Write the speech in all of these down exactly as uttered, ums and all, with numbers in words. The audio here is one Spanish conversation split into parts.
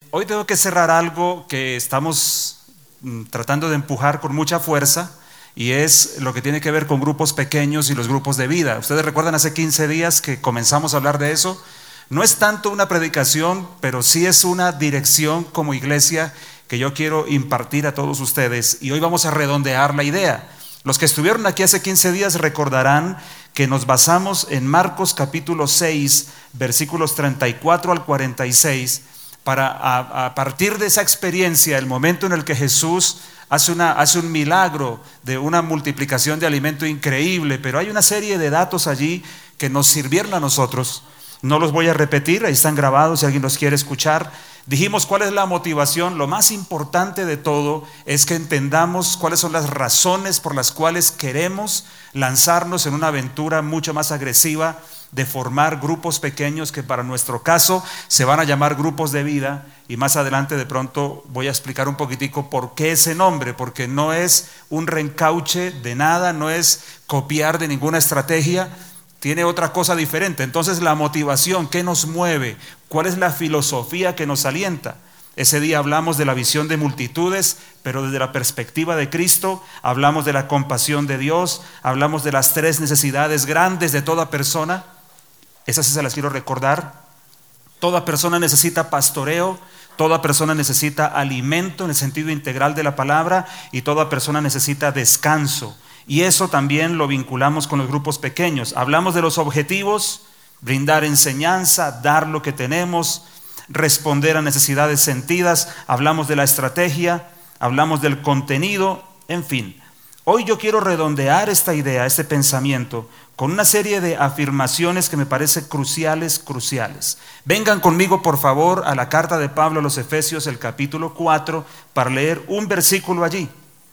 hoy tengo que cerrar algo que estamos mm, tratando de empujar con mucha fuerza, y es lo que tiene que ver con grupos pequeños y los grupos de vida. Ustedes recuerdan hace quince días que comenzamos a hablar de eso. No es tanto una predicación, pero sí es una dirección como iglesia que yo quiero impartir a todos ustedes, y hoy vamos a redondear la idea. Los que estuvieron aquí hace quince días recordarán que nos basamos en Marcos capítulo seis, versículos treinta y cuatro al cuarenta y seis, para a, a partir de esa experiencia, el momento en el que Jesús hace, una, hace un milagro de una multiplicación de alimento increíble, pero hay una serie de datos allí que nos sirvieron a nosotros. No los voy a repetir, ahí están grabados si alguien los quiere escuchar. Dijimos cuál es la motivación. Lo más importante de todo es que entendamos cuáles son las razones por las cuales queremos lanzarnos en una aventura mucho más agresiva de formar grupos pequeños que para nuestro caso se van a llamar grupos de vida, y más adelante de pronto voy a explicar un poquitico por qué ese nombre, porque no es un reencauche de nada, no es copiar de ninguna estrategia, tiene otra cosa diferente. Entonces la motivación, ¿qué nos mueve? ¿Cuál es la filosofía que nos alienta? Ese día hablamos de la visión de multitudes, pero desde la perspectiva de Cristo. Hablamos de la compasión de Dios, hablamos de las tres necesidades grandes de toda persona. Esas sí se las quiero recordar. Toda persona necesita pastoreo, toda persona necesita alimento en el sentido integral de la palabra, y toda persona necesita descanso. Y eso también lo vinculamos con los grupos pequeños. Hablamos de los objetivos: brindar enseñanza, dar lo que tenemos, responder a necesidades sentidas. Hablamos de la estrategia, hablamos del contenido, en fin. Hoy yo quiero redondear esta idea, este pensamiento, con una serie de afirmaciones que me parecen cruciales, cruciales. Vengan conmigo, por favor, a la carta de Pablo a los Efesios, el capítulo cuatro, para leer un versículo allí.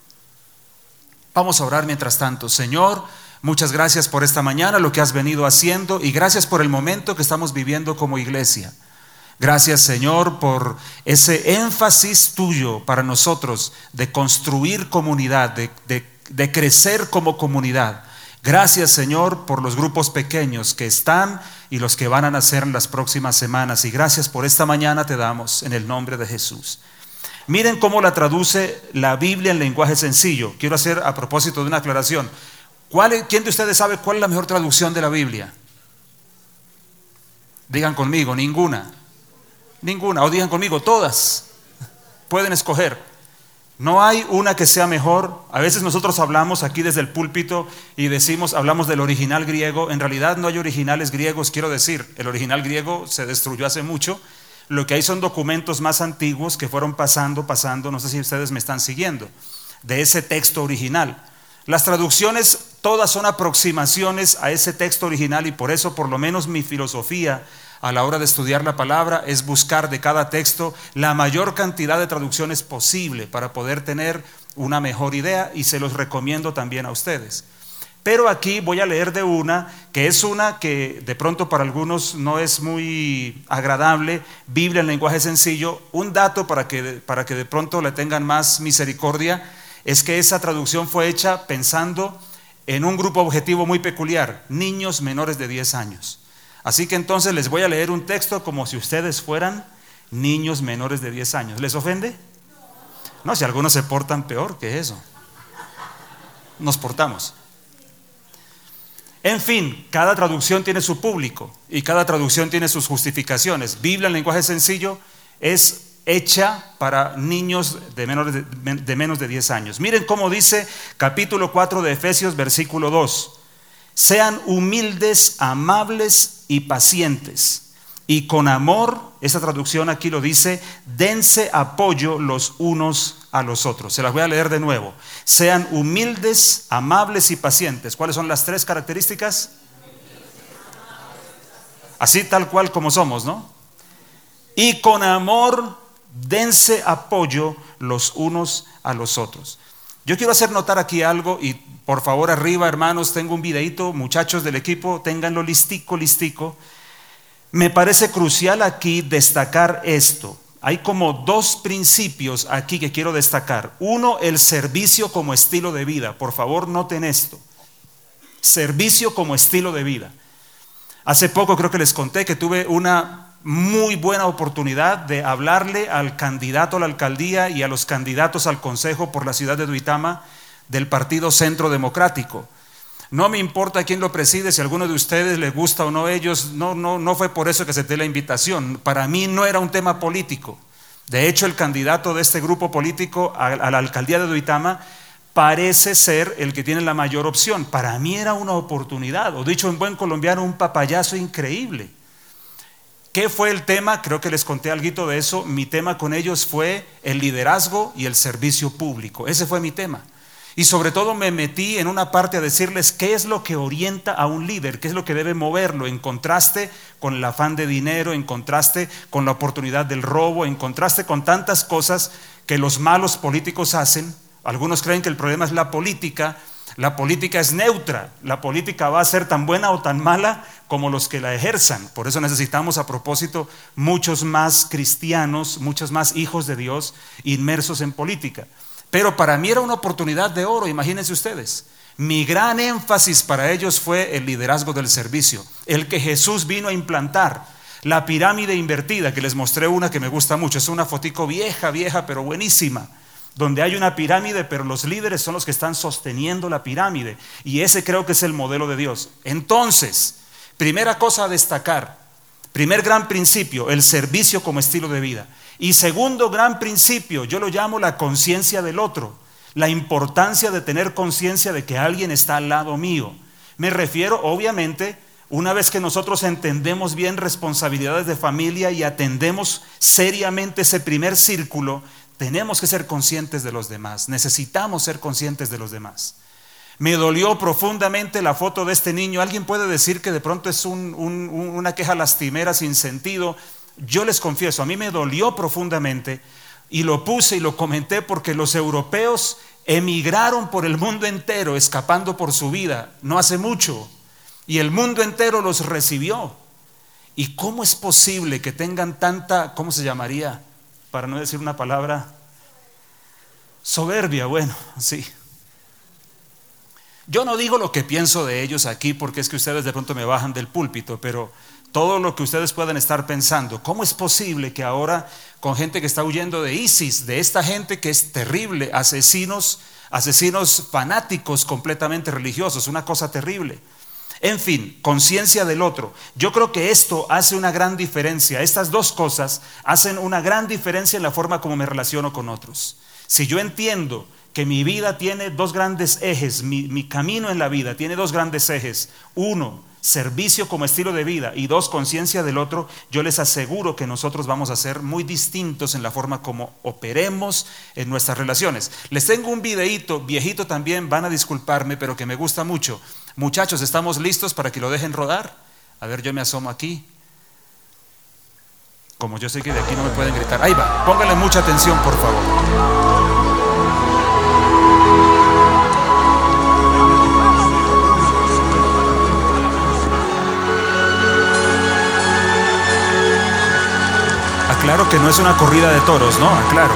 Vamos a orar mientras tanto. Señor, muchas gracias por esta mañana, lo que has venido haciendo, y gracias por el momento que estamos viviendo como iglesia. Gracias, Señor, por ese énfasis tuyo para nosotros de construir comunidad, de, de, de crecer como comunidad. Gracias, Señor, por los grupos pequeños que están y los que van a nacer en las próximas semanas. Y gracias por esta mañana te damos en el nombre de Jesús. Miren cómo la traduce la Biblia en lenguaje sencillo. Quiero hacer a propósito de una aclaración. ¿Cuál, ¿Quién de ustedes sabe cuál es la mejor traducción de la Biblia? Digan conmigo, ninguna. Ninguna, o digan conmigo, todas. Pueden escoger. No hay una que sea mejor. A veces nosotros hablamos aquí desde el púlpito y decimos, hablamos del original griego. En realidad no hay originales griegos, quiero decir. El original griego se destruyó hace mucho. Lo que hay son documentos más antiguos que fueron pasando, pasando, no sé si ustedes me están siguiendo, de ese texto original. Las traducciones todas son aproximaciones a ese texto original, y por eso por lo menos mi filosofía a la hora de estudiar la palabra es buscar de cada texto la mayor cantidad de traducciones posible para poder tener una mejor idea, y se los recomiendo también a ustedes. Pero aquí voy a leer de una que es una que de pronto para algunos no es muy agradable. Biblia en lenguaje sencillo. Un dato para que, para que de pronto le tengan más misericordia es que esa traducción fue hecha pensando en un grupo objetivo muy peculiar: niños menores de diez años. Así que entonces les voy a leer un texto como si ustedes fueran niños menores de diez años. ¿Les ofende? No, si algunos se portan peor que eso. Nos portamos. En fin, cada traducción tiene su público y cada traducción tiene sus justificaciones. Biblia en lenguaje sencillo es hecha para niños de, menores de, de menos de diez años. Miren cómo dice capítulo cuatro de Efesios, versículo dos. Sean humildes, amables y pacientes, y con amor, esta traducción aquí lo dice, dense apoyo los unos a los otros. Se las voy a leer de nuevo. Sean humildes, amables y pacientes. ¿Cuáles son las tres características? Así tal cual como somos, ¿no? Y con amor, dense apoyo los unos a los otros. Yo quiero hacer notar aquí algo, y por favor arriba, hermanos, tengo un videito, muchachos del equipo, ténganlo listico, listico. Me parece crucial aquí destacar esto. Hay como dos principios aquí que quiero destacar. Uno, el servicio como estilo de vida. Por favor, noten esto. Servicio como estilo de vida. Hace poco creo que les conté que tuve una muy buena oportunidad de hablarle al candidato a la alcaldía y a los candidatos al consejo por la ciudad de Duitama del Partido Centro Democrático. No me importa quién lo preside, si a alguno de ustedes le gusta o no ellos, no, no, no fue por eso que acepté la invitación. Para mí no era un tema político. De hecho, el candidato de este grupo político a, a la alcaldía de Duitama parece ser el que tiene la mayor opción. Para mí era una oportunidad, o dicho en buen colombiano, un papayazo increíble. ¿Qué fue el tema? Creo que les conté algo de eso. Mi tema con ellos fue el liderazgo y el servicio público. Ese fue mi tema. Y sobre todo me metí en una parte a decirles qué es lo que orienta a un líder, qué es lo que debe moverlo, en contraste con el afán de dinero, en contraste con la oportunidad del robo, en contraste con tantas cosas que los malos políticos hacen. Algunos creen que el problema es la política. La política es neutra, la política va a ser tan buena o tan mala como los que la ejerzan. Por eso necesitamos, a propósito, muchos más cristianos, muchos más hijos de Dios inmersos en política. Pero para mí era una oportunidad de oro, imagínense ustedes. Mi gran énfasis para ellos fue el liderazgo del servicio, el que Jesús vino a implantar. La pirámide invertida, que les mostré una que me gusta mucho, es una fotico vieja, vieja, pero buenísima, donde hay una pirámide, pero los líderes son los que están sosteniendo la pirámide, y ese creo que es el modelo de Dios. Entonces, primera cosa a destacar, primer gran principio, el servicio como estilo de vida. Y segundo gran principio, yo lo llamo la conciencia del otro, la importancia de tener conciencia de que alguien está al lado mío. Me refiero, obviamente, una vez que nosotros entendemos bien responsabilidades de familia y atendemos seriamente ese primer círculo, tenemos que ser conscientes de los demás, necesitamos ser conscientes de los demás. Me dolió profundamente la foto de este niño. Alguien puede decir que de pronto es un, un, una queja lastimera sin sentido. Yo les confieso, a mí me dolió profundamente y lo puse y lo comenté porque los europeos emigraron por el mundo entero escapando por su vida no hace mucho y el mundo entero los recibió. ¿Y cómo es posible que tengan tanta, cómo se llamaría, para no decir una palabra, soberbia? Bueno, sí. Yo no digo lo que pienso de ellos aquí porque es que ustedes de pronto me bajan del púlpito, pero todo lo que ustedes puedan estar pensando, ¿cómo es posible que ahora con gente que está huyendo de ISIS, de esta gente que es terrible, asesinos, asesinos fanáticos completamente religiosos, una cosa terrible? En fin, conciencia del otro. Yo creo que esto hace una gran diferencia. Estas dos cosas hacen una gran diferencia en la forma como me relaciono con otros. Si yo entiendo que mi vida tiene dos grandes ejes, mi, mi camino en la vida tiene dos grandes ejes. Uno, servicio como estilo de vida, y dos, conciencia del otro, yo les aseguro que nosotros vamos a ser muy distintos en la forma como operemos en nuestras relaciones. Les tengo un videíto, viejito también, van a disculparme, pero que me gusta mucho. Muchachos, ¿estamos listos para que lo dejen rodar? A ver, yo me asomo aquí. Como yo sé que de aquí no me pueden gritar. Ahí va, pónganle mucha atención, por favor. Aclaro que no es una corrida de toros, ¿no? Aclaro.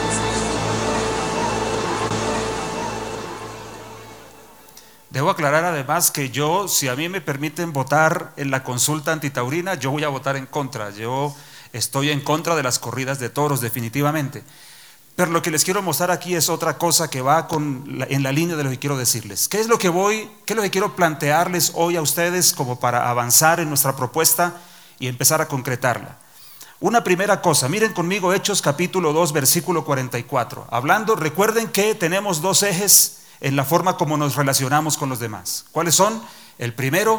Debo aclarar además que yo, si a mí me permiten votar en la consulta antitaurina, yo voy a votar en contra. Yo estoy en contra de las corridas de toros, definitivamente. Pero lo que les quiero mostrar aquí es otra cosa que va con la, en la línea de lo que quiero decirles. ¿Qué es lo que voy, qué es lo que quiero plantearles hoy a ustedes como para avanzar en nuestra propuesta y empezar a concretarla? Una primera cosa, miren conmigo Hechos capítulo dos, versículo cuarenta y cuatro. Hablando, recuerden que tenemos dos ejes en la forma como nos relacionamos con los demás. ¿Cuáles son? El primero,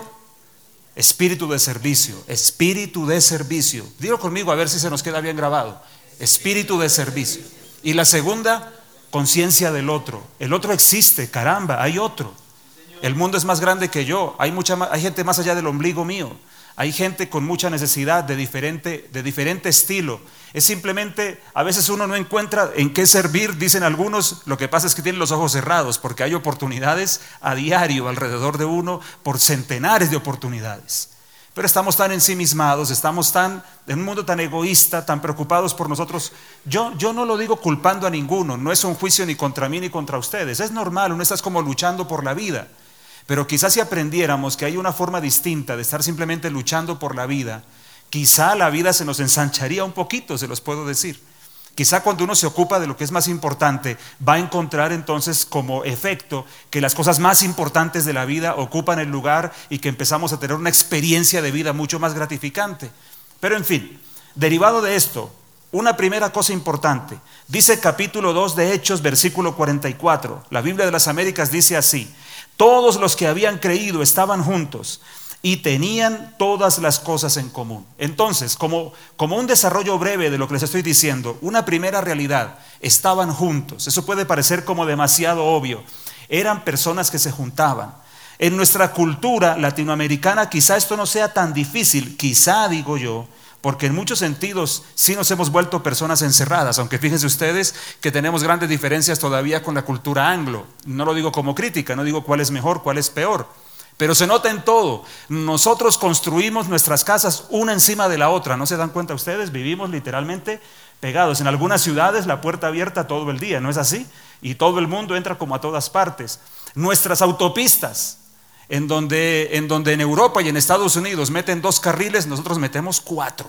espíritu de servicio. Espíritu de servicio. Digo conmigo a ver si se nos queda bien grabado. Espíritu de servicio. Y la segunda, conciencia del otro. El otro existe, caramba, hay otro. El mundo es más grande que yo. Hay mucha, hay gente más allá del ombligo mío. Hay gente con mucha necesidad de diferente, de diferente estilo. Es simplemente, a veces uno no encuentra en qué servir, dicen algunos. Lo que pasa es que tienen los ojos cerrados, porque hay oportunidades a diario alrededor de uno, por centenares de oportunidades. Pero estamos tan ensimismados, estamos tan en un mundo tan egoísta, tan preocupados por nosotros. Yo, yo no lo digo culpando a ninguno, no es un juicio ni contra mí ni contra ustedes. Es normal, uno está como luchando por la vida. Pero quizás si aprendiéramos que hay una forma distinta de estar simplemente luchando por la vida, quizá la vida se nos ensancharía un poquito, se los puedo decir. Quizá cuando uno se ocupa de lo que es más importante, va a encontrar entonces como efecto que las cosas más importantes de la vida ocupan el lugar y que empezamos a tener una experiencia de vida mucho más gratificante. Pero en fin, derivado de esto, una primera cosa importante, dice capítulo dos de Hechos, versículo cuarenta y cuatro, la Biblia de las Américas dice así: todos los que habían creído estaban juntos y tenían todas las cosas en común. Entonces, como, como un desarrollo breve de lo que les estoy diciendo, una primera realidad, estaban juntos. Eso puede parecer como demasiado obvio. Eran personas que se juntaban. En nuestra cultura latinoamericana quizá esto no sea tan difícil, quizá digo yo, porque en muchos sentidos sí nos hemos vuelto personas encerradas, aunque fíjense ustedes que tenemos grandes diferencias todavía con la cultura anglo. No lo digo como crítica, no digo cuál es mejor, cuál es peor. Pero se nota en todo. Nosotros construimos nuestras casas una encima de la otra. ¿No se dan cuenta ustedes? Vivimos literalmente pegados. En algunas ciudades la puerta abierta todo el día, ¿no es así? Y todo el mundo entra como a todas partes. Nuestras autopistas, en donde, en donde en Europa y en Estados Unidos meten dos carriles, nosotros metemos cuatro.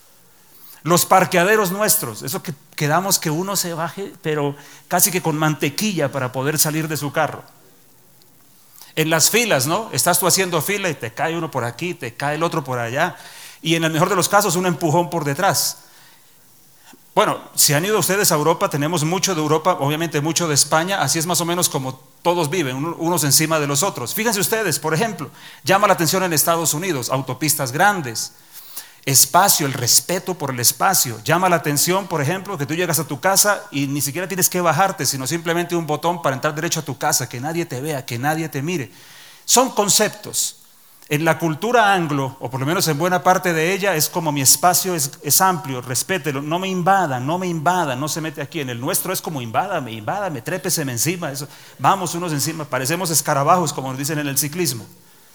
Los parqueaderos nuestros, eso que quedamos que uno se baje, pero casi que con mantequilla para poder salir de su carro. En las filas, ¿no? Estás tú haciendo fila y te cae uno por aquí, te cae el otro por allá. Y en el mejor de los casos, un empujón por detrás. Bueno, si han ido ustedes a Europa, tenemos mucho de Europa, obviamente mucho de España. Así es más o menos como todos viven, unos encima de los otros. Fíjense ustedes, por ejemplo, llama la atención en Estados Unidos, autopistas grandes. Espacio, el respeto por el espacio. Llama la atención, por ejemplo, que tú llegas a tu casa y ni siquiera tienes que bajarte, sino simplemente un botón para entrar derecho a tu casa, que nadie te vea, que nadie te mire. Son conceptos. En la cultura anglo, o por lo menos en buena parte de ella, es como mi espacio es, es amplio, respételo, no me invadan, no me invadan, no se mete aquí. En el nuestro es como invádame, invádame, trépeseme encima. Eso. Vamos unos encima, parecemos escarabajos, como nos dicen en el ciclismo.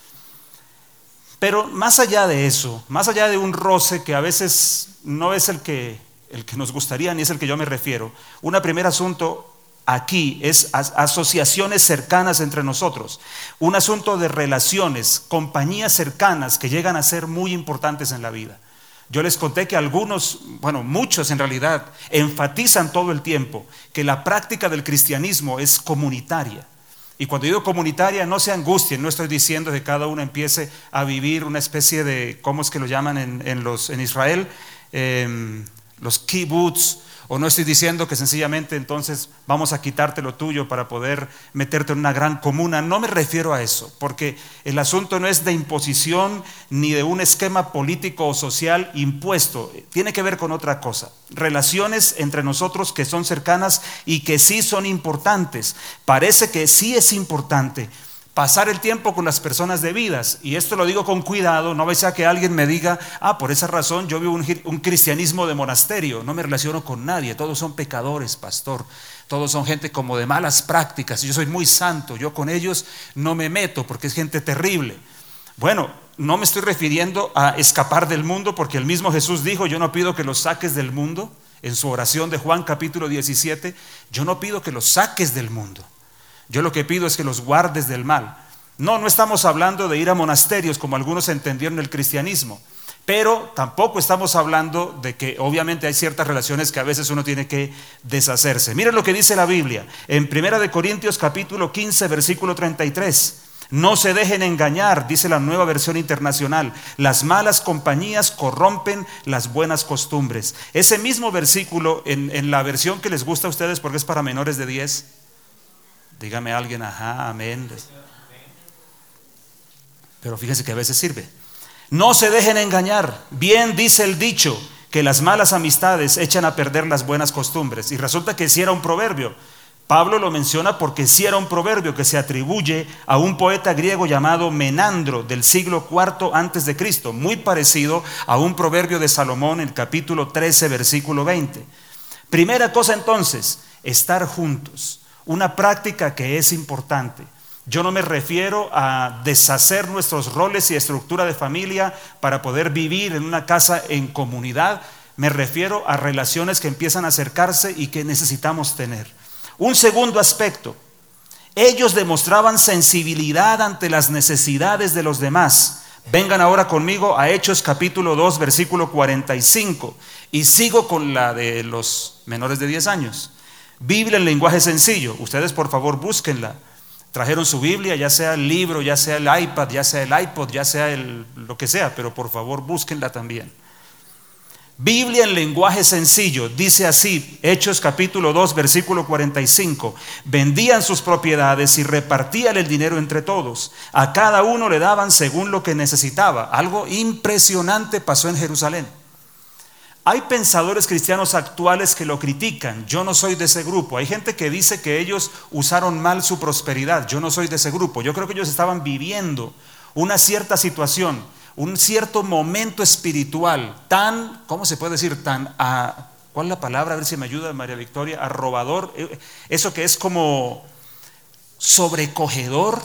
Pero más allá de eso, más allá de un roce que a veces no es el que, el que nos gustaría ni es el que yo me refiero, un primer asunto aquí es asociaciones cercanas entre nosotros, un asunto de relaciones, compañías cercanas que llegan a ser muy importantes en la vida. Yo les conté que algunos, bueno, muchos en realidad, enfatizan todo el tiempo que la práctica del cristianismo es comunitaria. Y cuando digo comunitaria, no se angustien, no estoy diciendo que cada uno empiece a vivir una especie de, ¿cómo es que lo llaman en, en, los, en Israel? Eh, los kibbutz. O no estoy diciendo que sencillamente entonces vamos a quitarte lo tuyo para poder meterte en una gran comuna. No me refiero a eso, porque el asunto no es de imposición ni de un esquema político o social impuesto. Tiene que ver con otra cosa. Relaciones entre nosotros que son cercanas y que sí son importantes. Parece que sí es importante pasar el tiempo con las personas debidas, y esto lo digo con cuidado, no vaya a que alguien me diga, ah, por esa razón yo vivo un, un cristianismo de monasterio, no me relaciono con nadie, todos son pecadores, pastor, todos son gente como de malas prácticas, yo soy muy santo, yo con ellos no me meto porque es gente terrible. Bueno, no me estoy refiriendo a escapar del mundo, porque el mismo Jesús dijo, yo no pido que los saques del mundo, en su oración de Juan capítulo diecisiete, yo no pido que los saques del mundo. Yo lo que pido es que los guardes del mal. No, no estamos hablando de ir a monasterios como algunos entendieron el cristianismo, pero tampoco estamos hablando de que obviamente hay ciertas relaciones que a veces uno tiene que deshacerse. Miren lo que dice la Biblia en Primera de Corintios capítulo quince versículo treinta y tres. No se dejen engañar, dice la Nueva Versión Internacional. Las malas compañías corrompen las buenas costumbres. Ese mismo versículo en, en la versión que les gusta a ustedes porque es para menores de diez. Dígame alguien, ajá, amén. Pero fíjense que a veces sirve. No se dejen engañar. Bien dice el dicho que las malas amistades echan a perder las buenas costumbres. Y resulta que sí era un proverbio. Pablo lo menciona porque sí era un proverbio que se atribuye a un poeta griego llamado Menandro del siglo cuarto antes de Cristo, muy parecido a un proverbio de Salomón en el capítulo trece versículo veinte. Primera cosa entonces, estar juntos, una práctica que es importante. Yo no me refiero a deshacer nuestros roles y estructura de familia para poder vivir en una casa en comunidad. Me refiero a relaciones que empiezan a acercarse y que necesitamos tener. Un segundo aspecto, ellos demostraban sensibilidad ante las necesidades de los demás. Vengan ahora conmigo a Hechos capítulo dos versículo cuarenta y cinco y sigo con la de los menores de diez años. Biblia en lenguaje sencillo, ustedes por favor búsquenla. Trajeron su Biblia, ya sea el libro, ya sea el iPad, ya sea el iPod, ya sea el, lo que sea, pero por favor búsquenla también. Biblia en lenguaje sencillo, dice así, Hechos capítulo dos, versículo cuarenta y cinco. Vendían sus propiedades y repartían el dinero entre todos. A cada uno le daban según lo que necesitaba. Algo impresionante pasó en Jerusalén. Hay pensadores cristianos actuales que lo critican. Yo no soy de ese grupo. Hay gente que dice que ellos usaron mal su prosperidad. Yo no soy de ese grupo. Yo creo que ellos estaban viviendo una cierta situación, un cierto momento espiritual tan, ¿cómo se puede decir? Tan, a, ¿cuál es la palabra? A ver si me ayuda María Victoria. Arrobador. Eso que es como sobrecogedor.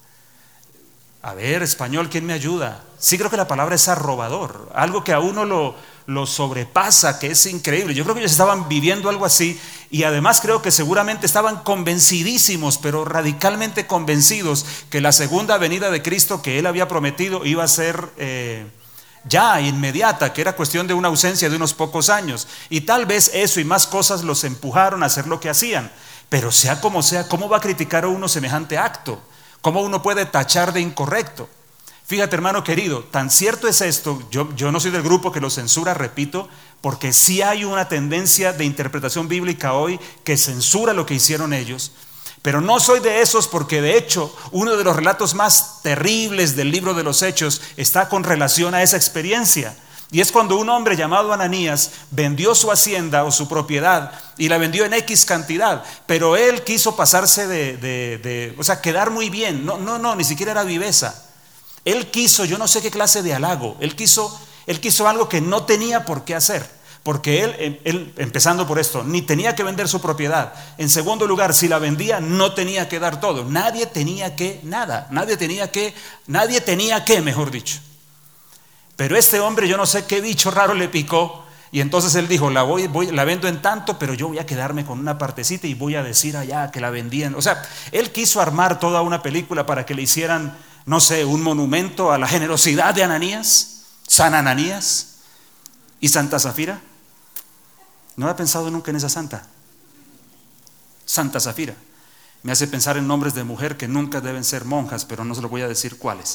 A ver, español, ¿quién me ayuda? Sí, creo que la palabra es arrobador. Algo que a uno lo, lo sobrepasa, que es increíble. Yo creo que ellos estaban viviendo algo así. Y además creo que seguramente estaban convencidísimos, pero radicalmente convencidos, que la segunda venida de Cristo que Él había prometido iba a ser eh, ya inmediata, que era cuestión de una ausencia de unos pocos años. Y tal vez eso y más cosas los empujaron a hacer lo que hacían. Pero sea como sea, ¿cómo va a criticar a uno semejante acto? ¿Cómo uno puede tachar de incorrecto? Fíjate, hermano querido, tan cierto es esto, yo, yo no soy del grupo que lo censura, repito, porque sí hay una tendencia de interpretación bíblica hoy que censura lo que hicieron ellos, pero no soy de esos porque de hecho uno de los relatos más terribles del libro de los Hechos está con relación a esa experiencia. Y es cuando un hombre llamado Ananías vendió su hacienda o su propiedad y la vendió en X cantidad, pero él quiso pasarse de, de, de o sea, quedar muy bien. No, no, no, ni siquiera era viveza. Él quiso, yo no sé qué clase de halago, él quiso, él quiso algo que no tenía por qué hacer. Porque él, él, empezando por esto, ni tenía que vender su propiedad. En segundo lugar, si la vendía, no tenía que dar todo. Nadie tenía que nada, nadie tenía que, nadie tenía que, mejor dicho. Pero este hombre, yo no sé qué bicho raro le picó, y entonces él dijo, la, voy, voy, la vendo en tanto, pero yo voy a quedarme con una partecita y voy a decir allá que la vendían. O sea, él quiso armar toda una película para que le hicieran, no sé, un monumento a la generosidad de Ananías, San Ananías y Santa Zafira. No había pensado nunca en esa santa. Santa Zafira. Me hace pensar en nombres de mujer que nunca deben ser monjas, pero no se lo voy a decir cuáles.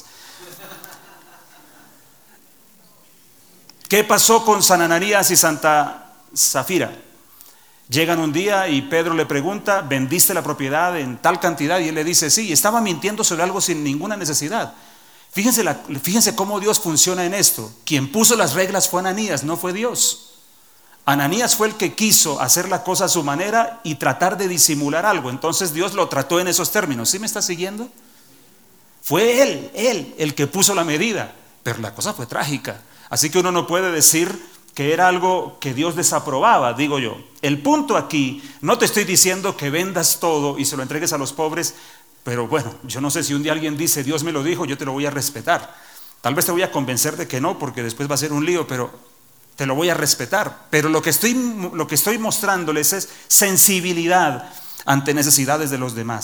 ¿Qué pasó con San Ananías y Santa Zafira? Llegan un día y Pedro le pregunta, ¿vendiste la propiedad en tal cantidad? Y él le dice, sí, estaba mintiendo sobre algo sin ninguna necesidad. Fíjense, la, fíjense cómo Dios funciona en esto. Quien puso las reglas fue Ananías, no fue Dios. Ananías fue el que quiso hacer la cosa a su manera y tratar de disimular algo. Entonces Dios lo trató en esos términos. ¿Sí me está siguiendo? Fue él, él, el que puso la medida. Pero la cosa fue trágica. Así que uno no puede decir que era algo que Dios desaprobaba, digo yo. El punto aquí, no te estoy diciendo que vendas todo y se lo entregues a los pobres, pero bueno, yo no sé si un día alguien dice, Dios me lo dijo, yo te lo voy a respetar. Tal vez te voy a convencer de que no, porque después va a ser un lío, pero te lo voy a respetar. Pero lo que estoy, lo que estoy mostrándoles es sensibilidad ante necesidades de los demás.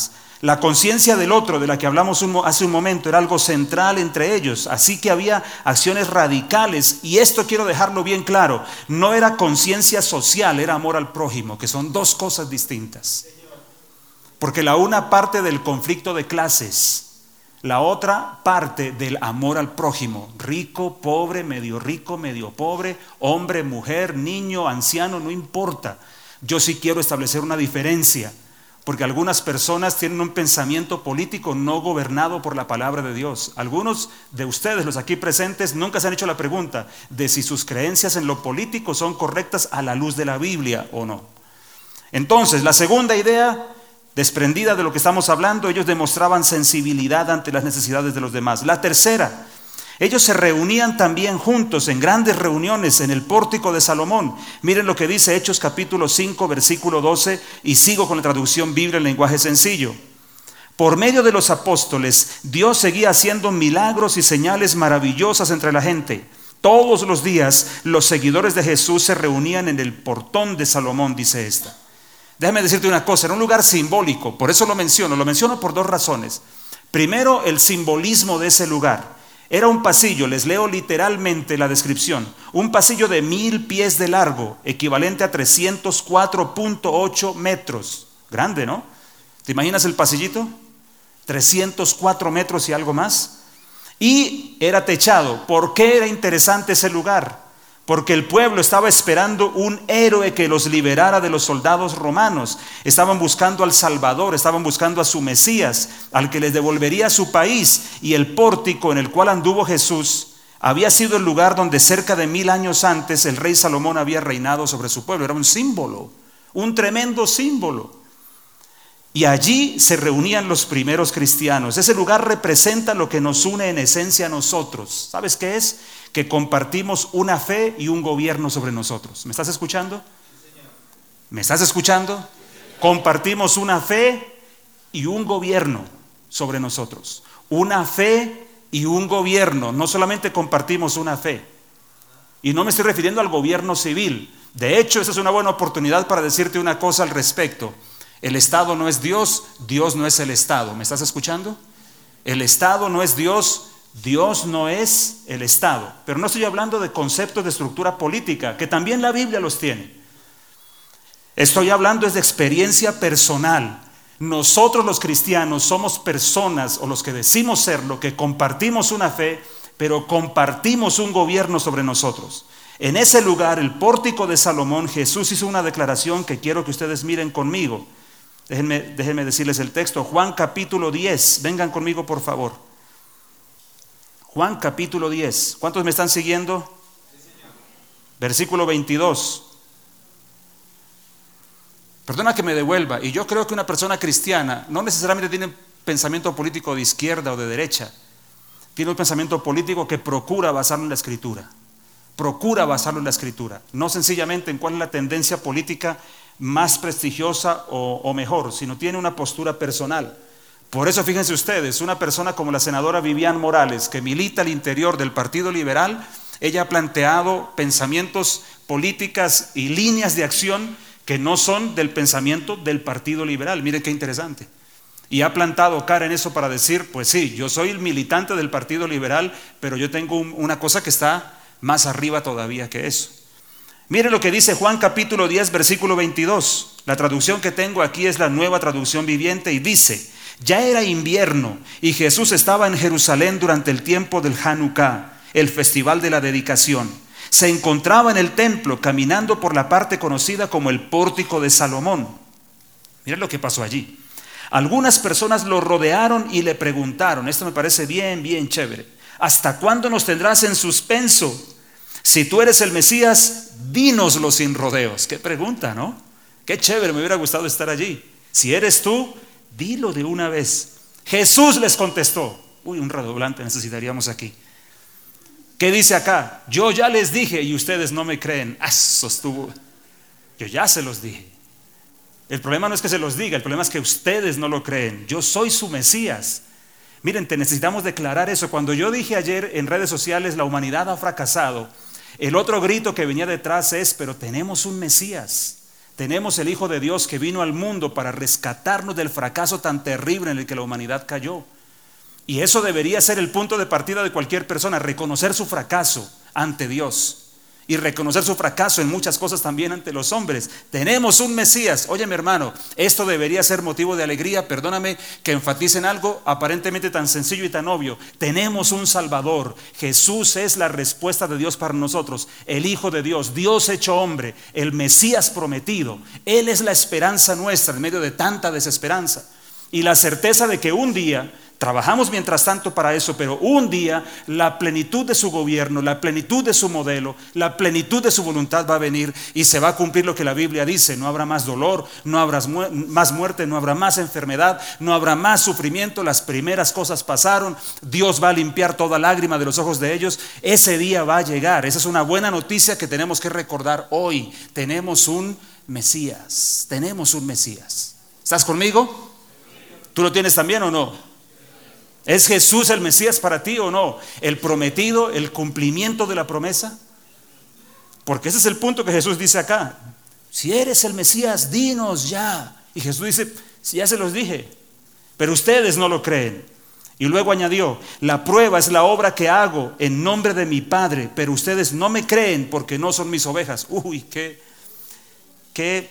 La conciencia del otro, de la que hablamos un, hace un momento, era algo central entre ellos. Así que había acciones radicales. Y esto quiero dejarlo bien claro. No era conciencia social, era amor al prójimo, que son dos cosas distintas. Porque la una parte del conflicto de clases, la otra parte del amor al prójimo. Rico, pobre, medio rico, medio pobre, hombre, mujer, niño, anciano, no importa. Yo sí quiero establecer una diferencia. Porque algunas personas tienen un pensamiento político no gobernado por la palabra de Dios. Algunos de ustedes, los aquí presentes, nunca se han hecho la pregunta de si sus creencias en lo político son correctas a la luz de la Biblia o no. Entonces, la segunda idea, desprendida de lo que estamos hablando, ellos demostraban sensibilidad ante las necesidades de los demás. La tercera, ellos se reunían también juntos en grandes reuniones en el pórtico de Salomón. Miren lo que dice Hechos capítulo cinco, versículo doce, y sigo con la traducción Biblia en lenguaje sencillo. Por medio de los apóstoles, Dios seguía haciendo milagros y señales maravillosas entre la gente. Todos los días los seguidores de Jesús se reunían en el portón de Salomón, dice esta. Déjame decirte una cosa, era un lugar simbólico, por eso lo menciono, lo menciono por dos razones. Primero, el simbolismo de ese lugar. Era un pasillo, les leo literalmente la descripción, un pasillo de mil pies de largo, equivalente a trescientos cuatro punto ocho metros. Grande, ¿no? ¿Te imaginas el pasillito? trescientos cuatro metros y algo más. Y era techado. ¿Por qué era interesante ese lugar? Porque el pueblo estaba esperando un héroe que los liberara de los soldados romanos. Estaban buscando al Salvador, estaban buscando a su Mesías, al que les devolvería su país. Y el pórtico en el cual anduvo Jesús había sido el lugar donde cerca de mil años antes el rey Salomón había reinado sobre su pueblo. Era un símbolo, un tremendo símbolo. Y allí se reunían los primeros cristianos. Ese lugar representa lo que nos une en esencia a nosotros. ¿Sabes qué es? Que compartimos una fe y un gobierno sobre nosotros. ¿Me estás escuchando? ¿Me estás escuchando? Compartimos una fe y un gobierno sobre nosotros. Una fe y un gobierno. No solamente compartimos una fe. Y no me estoy refiriendo al gobierno civil. De hecho, esa es una buena oportunidad para decirte una cosa al respecto. El Estado no es Dios, Dios no es el Estado. ¿Me estás escuchando? El Estado no es Dios, Dios no es el Estado. Pero no estoy hablando de conceptos de estructura política, que también la Biblia los tiene. Estoy hablando es de experiencia personal. Nosotros los cristianos somos personas, o los que decimos serlo, que compartimos una fe, pero compartimos un gobierno sobre nosotros. En ese lugar, el pórtico de Salomón, Jesús hizo una declaración que quiero que ustedes miren conmigo. Déjenme, déjenme decirles el texto. Juan capítulo diez. Vengan conmigo, por favor. Juan capítulo diez. ¿Cuántos me están siguiendo? Sí, versículo veintidós. Perdona que me devuelva. Y yo creo que una persona cristiana no necesariamente tiene un pensamiento político de izquierda o de derecha. Tiene un pensamiento político que procura basarlo en la Escritura. Procura basarlo en la Escritura. No sencillamente en cuál es la tendencia política más prestigiosa o, o mejor, sino tiene una postura personal. Por eso fíjense ustedes, una persona como la senadora Vivian Morales, que milita al interior del Partido Liberal, ella ha planteado pensamientos, políticas y líneas de acción que no son del pensamiento del Partido Liberal. Miren qué interesante. Y ha plantado cara en eso para decir, pues sí, yo soy el militante del Partido Liberal, pero yo tengo un, una cosa que está más arriba todavía que eso. Mire lo que dice Juan capítulo diez, versículo veintidós. La traducción que tengo aquí es la Nueva Traducción Viviente y dice: ya era invierno y Jesús estaba en Jerusalén durante el tiempo del Hanukkah, el festival de la dedicación. Se encontraba en el templo caminando por la parte conocida como el pórtico de Salomón. Mira lo que pasó allí. Algunas personas lo rodearon y le preguntaron, esto me parece bien, bien chévere: ¿hasta cuándo nos tendrás en suspenso? Si tú eres el Mesías, dínoslo sin rodeos. Qué pregunta, ¿no? Qué chévere, me hubiera gustado estar allí. Si eres tú, dilo de una vez. Jesús les contestó. Uy, un redoblante necesitaríamos aquí. ¿Qué dice acá? Yo ya les dije y ustedes no me creen. Ah, sostuvo. Yo ya se los dije. El problema no es que se los diga, el problema es que ustedes no lo creen. Yo soy su Mesías. Miren, te necesitamos declarar eso. Cuando yo dije ayer en redes sociales, la humanidad ha fracasado, el otro grito que venía detrás es, pero tenemos un Mesías. Tenemos el Hijo de Dios que vino al mundo para rescatarnos del fracaso tan terrible en el que la humanidad cayó. Y eso debería ser el punto de partida de cualquier persona, reconocer su fracaso ante Dios y reconocer su fracaso en muchas cosas también ante los hombres. Tenemos un Mesías. Oye, mi hermano, esto debería ser motivo de alegría. Perdóname que enfatice en algo aparentemente tan sencillo y tan obvio. Tenemos un Salvador. Jesús es la respuesta de Dios para nosotros, el Hijo de Dios, Dios hecho hombre, el Mesías prometido. Él es la esperanza nuestra en medio de tanta desesperanza, y la certeza de que un día, trabajamos mientras tanto para eso, pero un día la plenitud de su gobierno, la plenitud de su modelo, la plenitud de su voluntad va a venir y se va a cumplir lo que la Biblia dice. No habrá más dolor, no habrá más muerte, no habrá más enfermedad, no habrá más sufrimiento. Las primeras cosas pasaron. Dios va a limpiar toda lágrima de los ojos de ellos. Ese día va a llegar. Esa es una buena noticia que tenemos que recordar hoy. Tenemos un Mesías, tenemos un Mesías. ¿Estás conmigo? ¿Tú lo tienes también o no? ¿Es Jesús el Mesías para ti o no? ¿El prometido, el cumplimiento de la promesa? Porque ese es el punto que Jesús dice acá. Si eres el Mesías, dinos ya. Y Jesús dice, si ya se los dije, pero ustedes no lo creen. Y luego añadió, la prueba es la obra que hago en nombre de mi Padre, pero ustedes no me creen porque no son mis ovejas. Uy, qué, qué,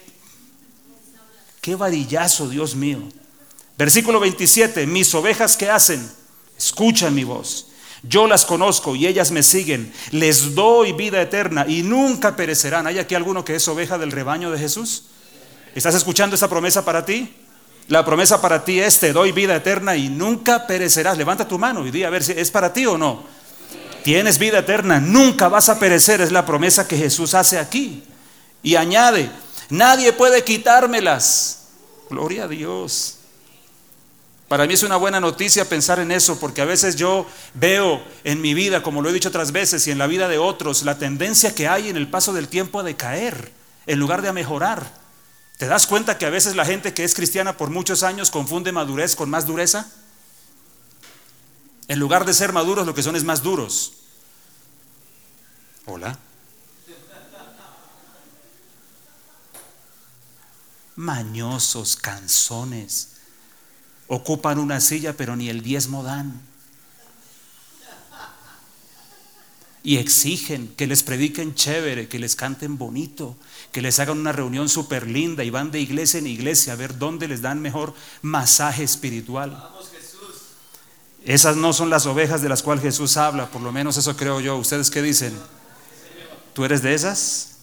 qué varillazo, Dios mío. Versículo veintisiete, mis ovejas, ¿qué hacen? Escuchan mi voz. Yo las conozco y ellas me siguen. Les doy vida eterna y nunca perecerán. ¿Hay aquí alguno que es oveja del rebaño de Jesús? ¿Estás escuchando esta promesa para ti? La promesa para ti es, te doy vida eterna y nunca perecerás. Levanta tu mano y di a ver si es para ti o no. Tienes vida eterna, nunca vas a perecer. Es la promesa que Jesús hace aquí. Y añade, nadie puede quitármelas. Gloria a Dios. Para mí es una buena noticia pensar en eso, porque a veces yo veo en mi vida, como lo he dicho otras veces, y en la vida de otros, la tendencia que hay en el paso del tiempo a decaer, en lugar de a mejorar. ¿Te das cuenta que a veces la gente que es cristiana por muchos años confunde madurez con más dureza? En lugar de ser maduros, lo que son es más duros. Hola. Mañosos, canzones. Ocupan una silla pero ni el diezmo dan. Y exigen que les prediquen chévere, que les canten bonito, que les hagan una reunión súper linda y van de iglesia en iglesia a ver dónde les dan mejor masaje espiritual. Vamos, Jesús. Esas no son las ovejas de las cuales Jesús habla, por lo menos eso creo yo. ¿Ustedes qué dicen? ¿Tú eres de esas?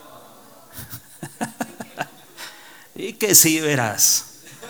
Y que sí verás.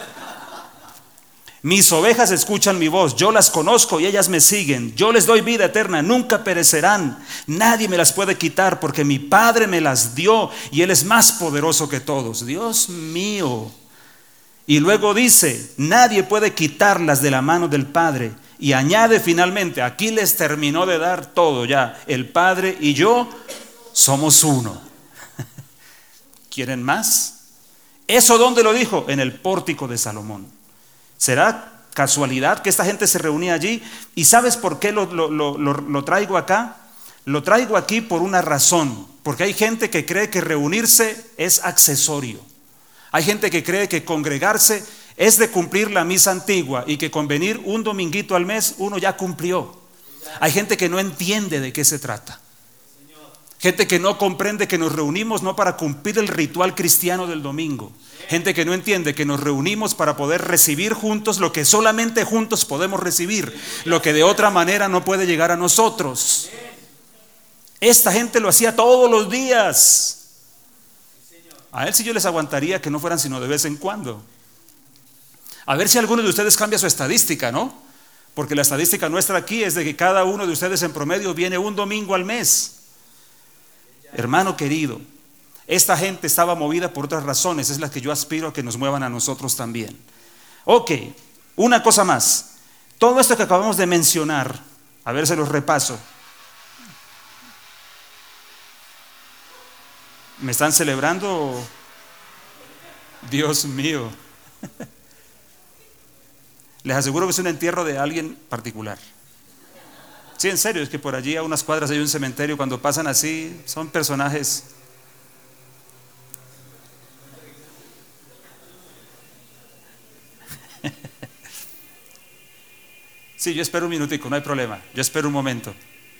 Mis ovejas escuchan mi voz, yo las conozco y ellas me siguen. Yo les doy vida eterna, nunca perecerán. Nadie me las puede quitar porque mi Padre me las dio y Él es más poderoso que todos. Dios mío. Y luego dice, nadie puede quitarlas de la mano del Padre. Y añade finalmente, aquí les terminó de dar todo ya. El Padre y yo somos uno. ¿Quieren más? ¿Eso dónde lo dijo? En el pórtico de Salomón. ¿Será casualidad que esta gente se reunía allí? ¿Y sabes por qué lo, lo, lo, lo traigo acá? Lo traigo aquí por una razón. Porque hay gente que cree que reunirse es accesorio. Hay gente que cree que congregarse es de cumplir la misa antigua y que con venir un dominguito al mes uno ya cumplió. Hay gente que no entiende de qué se trata. Gente que no comprende que nos reunimos no para cumplir el ritual cristiano del domingo. Gente que no entiende que nos reunimos para poder recibir juntos lo que solamente juntos podemos recibir, lo que de otra manera no puede llegar a nosotros. Esta gente lo hacía todos los días. A él sí yo les aguantaría que no fueran sino de vez en cuando. A ver si alguno de ustedes cambia su estadística, ¿no? Porque la estadística nuestra aquí es de que cada uno de ustedes en promedio viene un domingo al mes. Hermano querido, esta gente estaba movida por otras razones, es la que yo aspiro a que nos muevan a nosotros también. Ok, una cosa más. Todo esto que acabamos de mencionar, a ver se los repaso. ¿Me están celebrando? Dios mío. Les aseguro que es un entierro de alguien particular. Sí, en serio, es que por allí a unas cuadras hay un cementerio. Cuando pasan así, son personajes. Sí, yo espero un minutico, no hay problema. Yo espero un momento.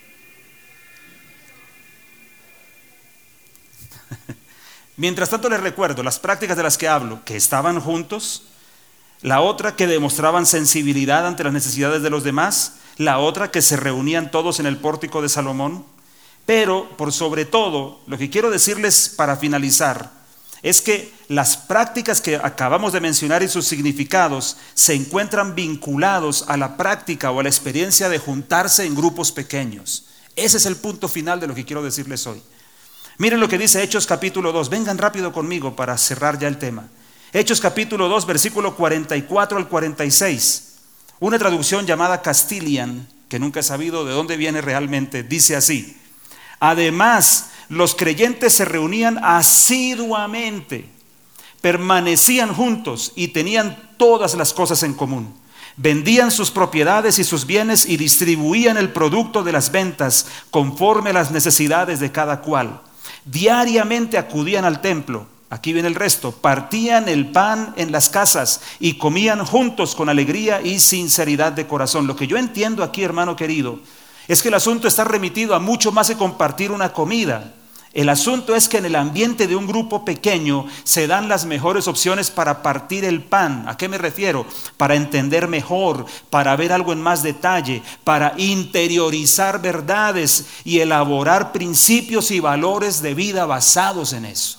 Mientras tanto les recuerdo las prácticas de las que hablo, que estaban juntos, la otra que demostraban sensibilidad ante las necesidades de los demás, la otra que se reunían todos en el pórtico de Salomón, pero por sobre todo, lo que quiero decirles para finalizar, es que las prácticas que acabamos de mencionar y sus significados se encuentran vinculados a la práctica o a la experiencia de juntarse en grupos pequeños. Ese es el punto final de lo que quiero decirles hoy. Miren lo que dice Hechos capítulo dos, vengan rápido conmigo para cerrar ya el tema. Hechos capítulo dos, versículo cuarenta y cuatro al cuarenta y seis. Una traducción llamada Castilian, que nunca he sabido de dónde viene realmente, dice así: además, los creyentes se reunían asiduamente, permanecían juntos y tenían todas las cosas en común. Vendían sus propiedades y sus bienes y distribuían el producto de las ventas conforme a las necesidades de cada cual. Diariamente acudían al templo. Aquí viene el resto. Partían el pan en las casas y comían juntos con alegría y sinceridad de corazón. Lo que yo entiendo aquí, hermano querido, es que el asunto está remitido a mucho más que compartir una comida. El asunto es que en el ambiente de un grupo pequeño se dan las mejores opciones para partir el pan. ¿A qué me refiero? Para entender mejor, para ver algo en más detalle, para interiorizar verdades y elaborar principios y valores de vida basados en eso.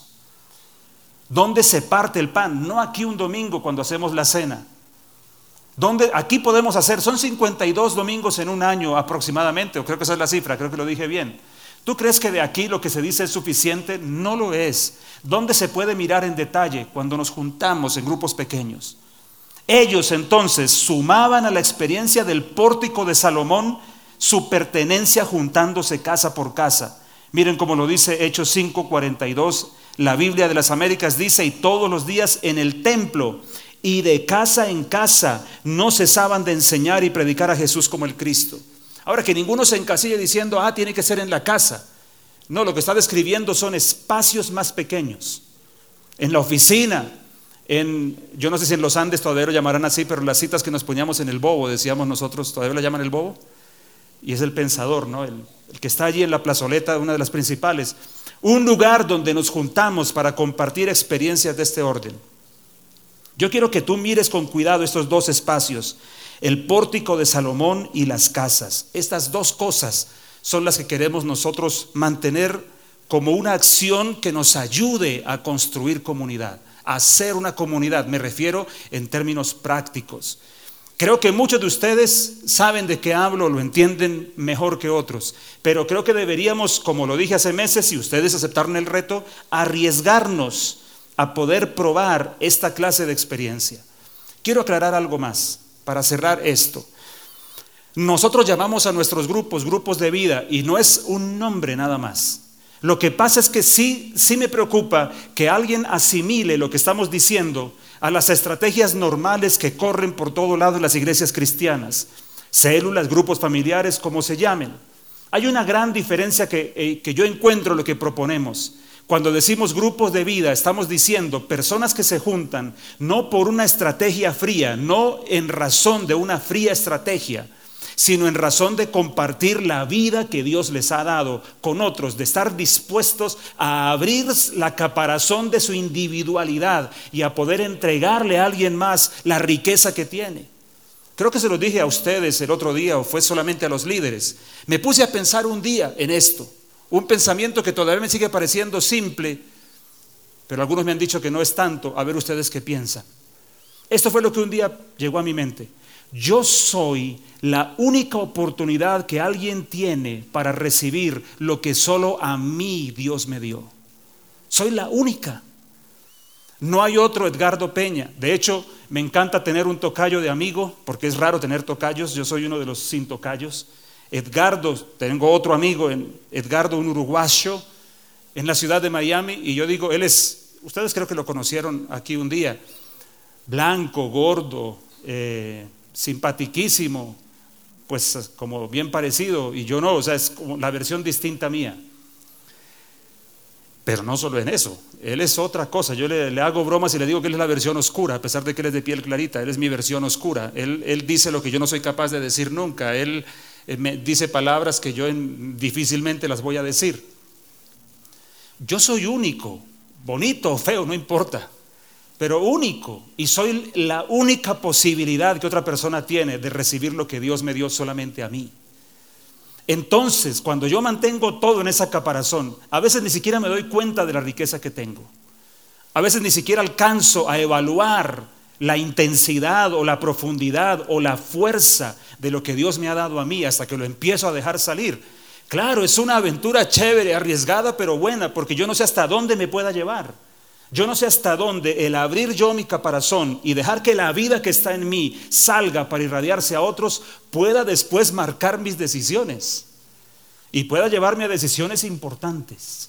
¿Dónde se parte el pan? No aquí un domingo cuando hacemos la cena. ¿Dónde? Aquí podemos hacer, son cincuenta y dos domingos en un año aproximadamente, o creo que esa es la cifra, creo que lo dije bien. ¿Tú crees que de aquí lo que se dice es suficiente? No lo es. ¿Dónde se puede mirar en detalle? Cuando nos juntamos en grupos pequeños. Ellos entonces sumaban a la experiencia del pórtico de Salomón su pertenencia juntándose casa por casa. Miren cómo lo dice Hechos cinco cuarenta y dos. La Biblia de las Américas dice: y todos los días en el templo y de casa en casa no cesaban de enseñar y predicar a Jesús como el Cristo. Ahora, que ninguno se encasille diciendo, ah, tiene que ser en la casa. No, lo que está describiendo son espacios más pequeños. En la oficina, en, yo no sé si en los Andes todavía lo llamarán así, pero las citas que nos poníamos en el bobo, decíamos nosotros, ¿todavía lo llaman el bobo? Y es el pensador, ¿no? El, el que está allí en la plazoleta, una de las principales. Un lugar donde nos juntamos para compartir experiencias de este orden. Yo quiero que tú mires con cuidado estos dos espacios. El pórtico de Salomón y las casas. Estas dos cosas son las que queremos nosotros mantener como una acción que nos ayude a construir comunidad, a hacer una comunidad. Me refiero en términos prácticos. Creo que muchos de ustedes saben de qué hablo, lo entienden mejor que otros, pero creo que deberíamos, como lo dije hace meses, si ustedes aceptaron el reto, arriesgarnos a poder probar esta clase de experiencia. Quiero aclarar algo más para cerrar esto. Nosotros llamamos a nuestros grupos, grupos de vida, y no es un nombre nada más. Lo que pasa es que sí, sí me preocupa que alguien asimile lo que estamos diciendo a las estrategias normales que corren por todo lado en las iglesias cristianas, células, grupos familiares, como se llamen. Hay una gran diferencia que, eh, que yo encuentro en lo que proponemos. Cuando decimos grupos de vida, estamos diciendo personas que se juntan no por una estrategia fría, no en razón de una fría estrategia, sino en razón de compartir la vida que Dios les ha dado con otros, de estar dispuestos a abrir la caparazón de su individualidad y a poder entregarle a alguien más la riqueza que tiene. Creo que se lo dije a ustedes el otro día, o fue solamente a los líderes. Me puse a pensar un día en esto. Un pensamiento que todavía me sigue pareciendo simple, pero algunos me han dicho que no es tanto. A ver ustedes qué piensan. Esto fue lo que un día llegó a mi mente. Yo soy la única oportunidad que alguien tiene para recibir lo que solo a mí Dios me dio. Soy la única. No hay otro Edgardo Peña. De hecho, me encanta tener un tocayo de amigo, porque es raro tener tocayos. Yo soy uno de los sin tocayos. Edgardo, tengo otro amigo, Edgardo, un uruguayo, en la ciudad de Miami, y yo digo, él es, ustedes creo que lo conocieron aquí un día, blanco, gordo, eh, simpatiquísimo, pues como bien parecido, y yo no, o sea, es como la versión distinta mía. Pero no solo en eso, Él es otra cosa. Yo le, le hago bromas y le digo que Él es la versión oscura, a pesar de que Él es de piel clarita. Él es mi versión oscura. Él, él dice lo que yo no soy capaz de decir nunca. Él eh, me dice palabras que yo en, difícilmente las voy a decir. Yo soy único, bonito o feo, no importa, pero único. Y soy la única posibilidad que otra persona tiene de recibir lo que Dios me dio solamente a mí. Entonces, cuando yo mantengo todo en esa caparazón, a veces ni siquiera me doy cuenta de la riqueza que tengo. A veces ni siquiera alcanzo a evaluar la intensidad o la profundidad o la fuerza de lo que Dios me ha dado a mí hasta que lo empiezo a dejar salir. Claro, es una aventura chévere, arriesgada, pero buena, porque yo no sé hasta dónde me pueda llevar. Yo no sé hasta dónde el abrir yo mi caparazón y dejar que la vida que está en mí salga para irradiarse a otros pueda después marcar mis decisiones y pueda llevarme a decisiones importantes.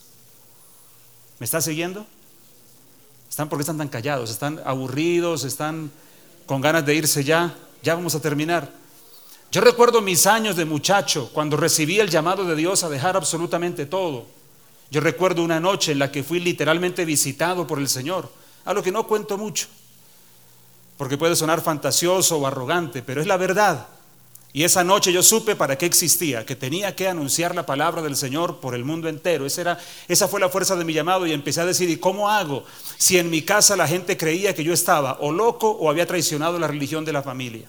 ¿Me está siguiendo? ¿Están por qué están tan callados? ¿Están aburridos? ¿Están con ganas de irse ya? Ya vamos a terminar. Yo recuerdo mis años de muchacho cuando recibí el llamado de Dios a dejar absolutamente todo. Yo recuerdo una noche en la que fui literalmente visitado por el Señor, a lo que no cuento mucho, porque puede sonar fantasioso o arrogante, pero es la verdad. Y esa noche yo supe para qué existía, que tenía que anunciar la palabra del Señor por el mundo entero. Esa era, esa fue la fuerza de mi llamado y empecé a decir, ¿y cómo hago? Si en mi casa la gente creía que yo estaba o loco o había traicionado la religión de la familia.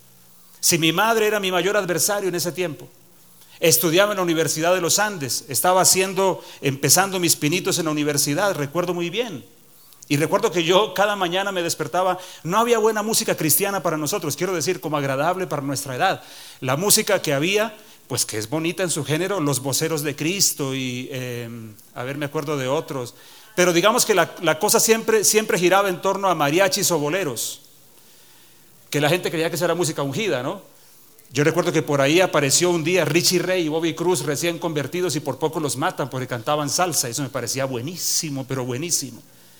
Si mi madre era mi mayor adversario en ese tiempo. Estudiaba en la Universidad de los Andes, estaba haciendo, empezando mis pinitos en la universidad, recuerdo muy bien. Y recuerdo que yo cada mañana me despertaba, no había buena música cristiana para nosotros, quiero decir, como agradable para nuestra edad. La música que había, pues que es bonita en su género, los voceros de Cristo y, eh, a ver, me acuerdo de otros. Pero digamos que la, la cosa siempre, siempre giraba en torno a mariachis o boleros, que la gente creía que esa era música ungida, ¿no? Yo recuerdo que por ahí apareció un día Richie Ray y Bobby Cruz recién convertidos y por poco los matan porque cantaban salsa. Eso me parecía buenísimo, pero buenísimo.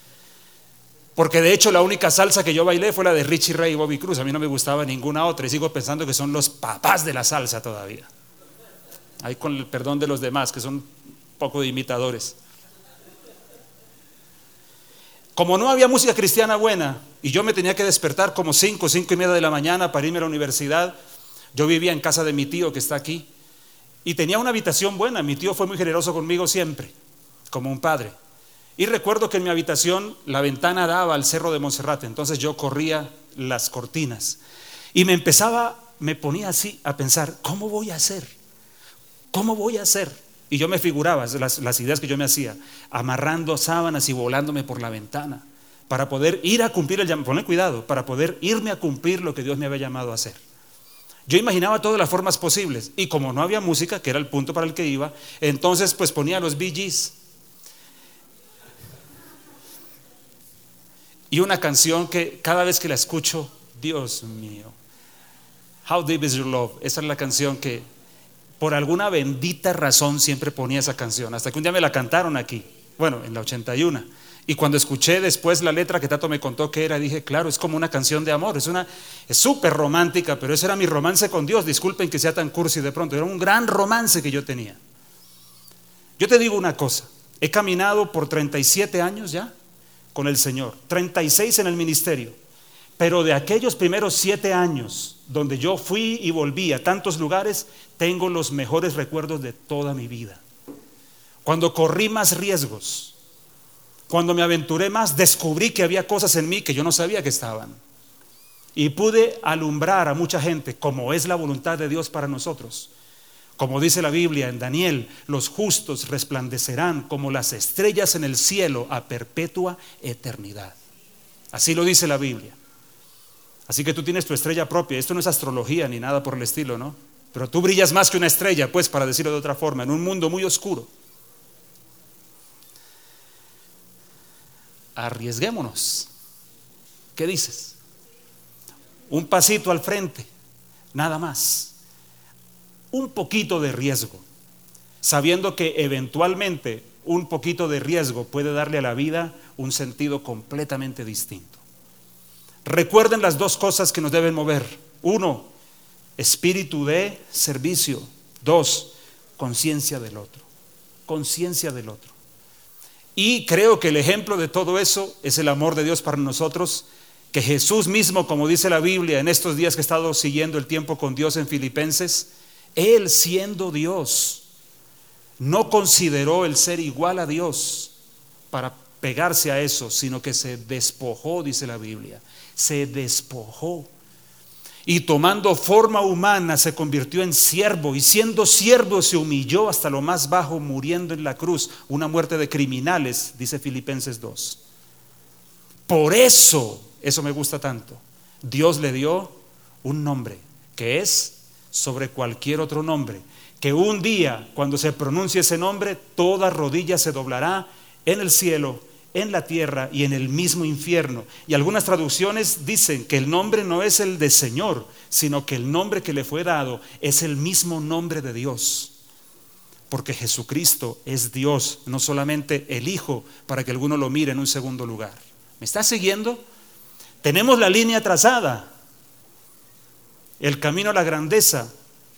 Porque de hecho la única salsa que yo bailé fue la de Richie Ray y Bobby Cruz. A mí no me gustaba ninguna otra y sigo pensando que son los papás de la salsa todavía. Ahí con el perdón de los demás, que son un poco de imitadores. Como no había música cristiana buena y yo me tenía que despertar como cinco, cinco y media de la mañana para irme a la universidad. Yo vivía en casa de mi tío que está aquí y tenía una habitación buena. Mi tío fue muy generoso conmigo siempre, como un padre. Y recuerdo que en mi habitación la ventana daba al Cerro de Monserrate. Entonces yo corría las cortinas y me empezaba, me ponía así a pensar, ¿cómo voy a hacer? ¿Cómo voy a hacer? Y yo me figuraba las, las ideas que yo me hacía, amarrando sábanas y volándome por la ventana para poder ir a cumplir el llamado. Ponle cuidado, para poder irme a cumplir lo que Dios me había llamado a hacer. Yo imaginaba todas las formas posibles y como no había música, que era el punto para el que iba, entonces pues ponía los Bee Gees y una canción que cada vez que la escucho, Dios mío, How Deep Is Your Love. Esa es la canción que por alguna bendita razón siempre ponía esa canción, hasta que un día me la cantaron aquí, bueno, en la ochenta y uno. Y cuando escuché después la letra que Tato me contó que era, dije, claro, es como una canción de amor, es una, es súper romántica, pero ese era mi romance con Dios. Disculpen que sea tan cursi de pronto, era un gran romance que yo tenía. Yo te digo una cosa, he caminado por treinta y siete años ya con el Señor, treinta y seis en el ministerio, pero de aquellos primeros siete años donde yo fui y volví a tantos lugares, tengo los mejores recuerdos de toda mi vida. Cuando corrí más riesgos, cuando me aventuré más, descubrí que había cosas en mí que yo no sabía que estaban. Y pude alumbrar a mucha gente como es la voluntad de Dios para nosotros. Como dice la Biblia en Daniel, los justos resplandecerán como las estrellas en el cielo a perpetua eternidad. Así lo dice la Biblia. Así que tú tienes tu estrella propia. Esto no es astrología ni nada por el estilo, ¿no? Pero tú brillas más que una estrella, pues, para decirlo de otra forma, en un mundo muy oscuro. Arriesguémonos. ¿Qué dices? Un pasito al frente, nada más. Un poquito de riesgo, sabiendo que eventualmente un poquito de riesgo puede darle a la vida un sentido completamente distinto. Recuerden las dos cosas que nos deben mover. Uno, espíritu de servicio. Dos, conciencia del otro. Conciencia del otro. Y creo que el ejemplo de todo eso es el amor de Dios para nosotros, que Jesús mismo, como dice la Biblia, en estos días que he estado siguiendo el tiempo con Dios en Filipenses, Él siendo Dios, no consideró el ser igual a Dios para pegarse a eso, sino que se despojó, dice la Biblia, se despojó. Y tomando forma humana se convirtió en siervo, y siendo siervo se humilló hasta lo más bajo, muriendo en la cruz, una muerte de criminales, dice Filipenses dos. Por eso, eso me gusta tanto, Dios le dio un nombre que es sobre cualquier otro nombre, que un día cuando se pronuncie ese nombre, toda rodilla se doblará en el cielo, en la tierra y en el mismo infierno. Y algunas traducciones dicen que el nombre no es el de Señor, sino que el nombre que le fue dado es el mismo nombre de Dios. Porque Jesucristo es Dios, no solamente el Hijo, para que alguno lo mire en un segundo lugar. ¿Me está siguiendo? Tenemos la línea trazada. El camino a la grandeza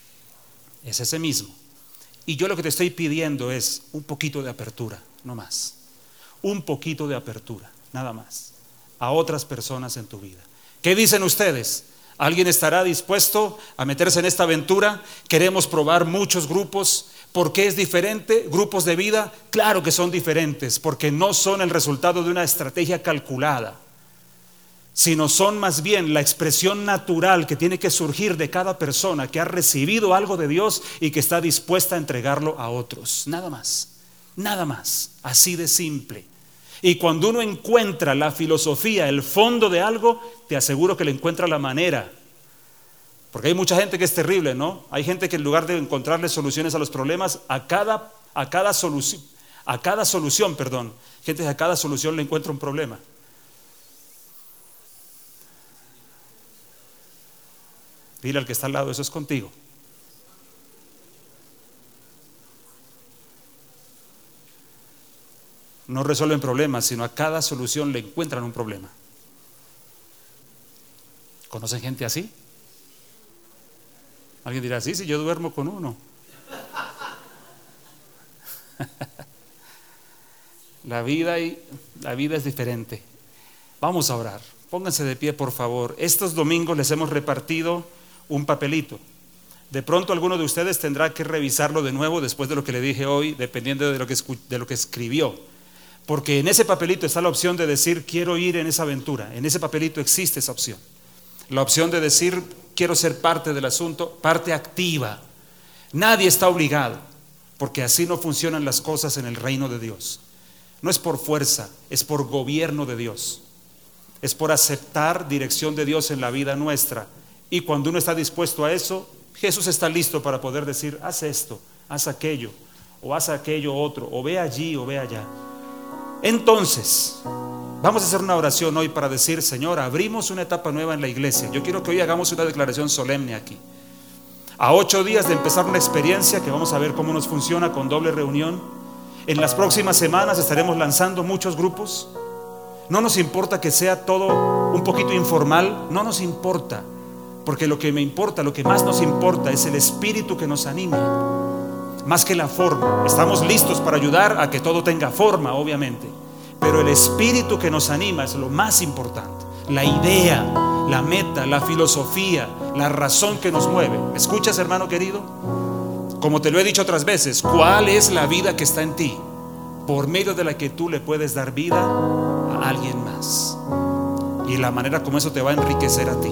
es ese mismo. Y yo lo que te estoy pidiendo es un poquito de apertura, no más. Un poquito de apertura, nada más, a otras personas en tu vida. ¿Qué dicen ustedes? ¿Alguien estará dispuesto a meterse en esta aventura? Queremos probar muchos grupos. ¿Por qué es diferente? Grupos de vida, claro que son diferentes, porque no son el resultado de una estrategia calculada, sino son más bien la expresión natural que tiene que surgir de cada persona que ha recibido algo de Dios y que está dispuesta a entregarlo a otros. Nada más. Nada más, así de simple. Y cuando uno encuentra la filosofía, el fondo de algo, te aseguro que le encuentra la manera. Porque hay mucha gente que es terrible, ¿no? Hay gente que en lugar de encontrarle soluciones a los problemas, a cada, a cada solución, a cada solución, perdón, gente que a cada solución le encuentra un problema. Dile al que está al lado, eso es contigo. No resuelven problemas, sino a cada solución le encuentran un problema. ¿Conocen gente así? Alguien dirá, sí, sí, yo duermo con uno. La vida, y, la vida es diferente. Vamos a orar. Pónganse de pie, por favor. Estos domingos les hemos repartido un papelito. De pronto alguno de ustedes tendrá que revisarlo de nuevo después de lo que le dije hoy, dependiendo de lo que, de lo que escribió. Porque en ese papelito está la opción de decir, quiero ir en esa aventura. En ese papelito existe esa opción. La opción de decir, quiero ser parte del asunto, parte activa. Nadie está obligado, porque así no funcionan las cosas en el reino de Dios. No es por fuerza, es por gobierno de Dios. Es por aceptar dirección de Dios en la vida nuestra. Y cuando uno está dispuesto a eso, Jesús está listo para poder decir, haz esto, haz aquello, o haz aquello otro, o ve allí o ve allá. Entonces, vamos a hacer una oración hoy para decir, Señor, abrimos una etapa nueva en la iglesia. Yo quiero que hoy hagamos una declaración solemne aquí. A ocho días de empezar una experiencia que vamos a ver cómo nos funciona con doble reunión. En las próximas semanas estaremos lanzando muchos grupos. No nos importa que sea todo un poquito informal, no nos importa, porque lo que me importa, lo que más nos importa es el espíritu que nos anima. Más que la forma. Estamos listos para ayudar a que todo tenga forma, obviamente, pero el espíritu que nos anima es lo más importante. La idea, la meta, la filosofía, la razón que nos mueve. ¿Me escuchas, hermano querido? Como te lo he dicho otras veces, ¿cuál es la vida que está en ti? Por medio de la que tú le puedes dar vida a alguien más, y la manera como eso te va a enriquecer a ti.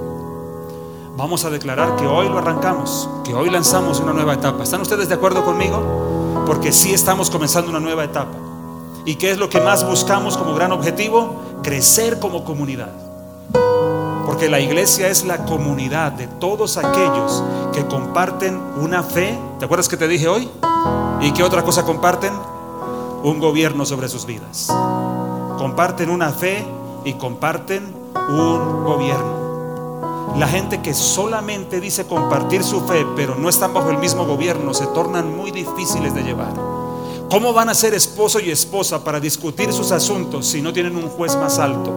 Vamos a declarar que hoy lo arrancamos, que hoy lanzamos una nueva etapa. ¿Están ustedes de acuerdo conmigo? Porque sí estamos comenzando una nueva etapa. ¿Y qué es lo que más buscamos como gran objetivo? Crecer como comunidad. Porque la iglesia es la comunidad de todos aquellos que comparten una fe. ¿Te acuerdas que te dije hoy? ¿Y qué otra cosa comparten? Un gobierno sobre sus vidas. Comparten una fe y comparten un gobierno. La gente que solamente dice compartir su fe, pero no están bajo el mismo gobierno, se tornan muy difíciles de llevar. ¿Cómo van a ser esposo y esposa para discutir sus asuntos si no tienen un juez más alto?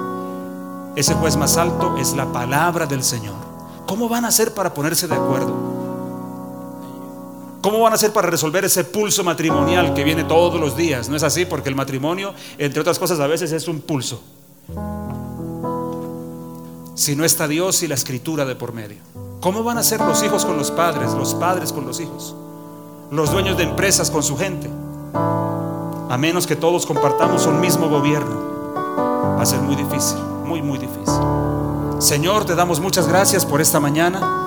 Ese juez más alto es la palabra del Señor. ¿Cómo van a hacer para ponerse de acuerdo? ¿Cómo van a hacer para resolver ese pulso matrimonial que viene todos los días? No es así, porque el matrimonio, entre otras cosas, a veces es un pulso. Si no está Dios y la Escritura de por medio, ¿cómo van a ser los hijos con los padres, los padres con los hijos, los dueños de empresas con su gente? A menos que todos compartamos un mismo gobierno, va a ser muy difícil, muy muy difícil. Señor, te damos muchas gracias por esta mañana.